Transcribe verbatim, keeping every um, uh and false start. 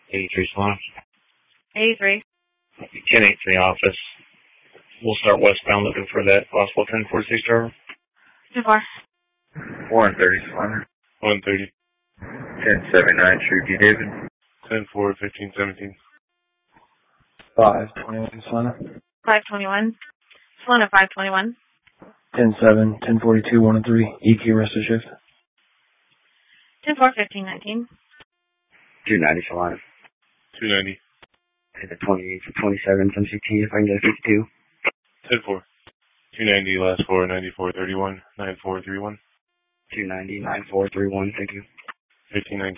eighty-three Solana. eighty-three. ten eighty-three office. We'll start westbound looking for that possible ten forty-six driver. ten four. one thirty Solana. one thirty. ten seventy-nine Cherokee David. ten four, fifteen seventeen. five twenty-one Solana. five twenty-one. Solana five twenty-one. ten seven, ten forty-two, one oh three. E Q rest of shift. ten four, fifteen nineteen. two ninety Solana. two ninety. Take the twenty-eight to twenty-seven from C T if I can get a fifty-two. ten four. two ninety, last four, ninety-four thirty-one, nine four three one. two ninety, nine four three one, thank you. fifteen ninety.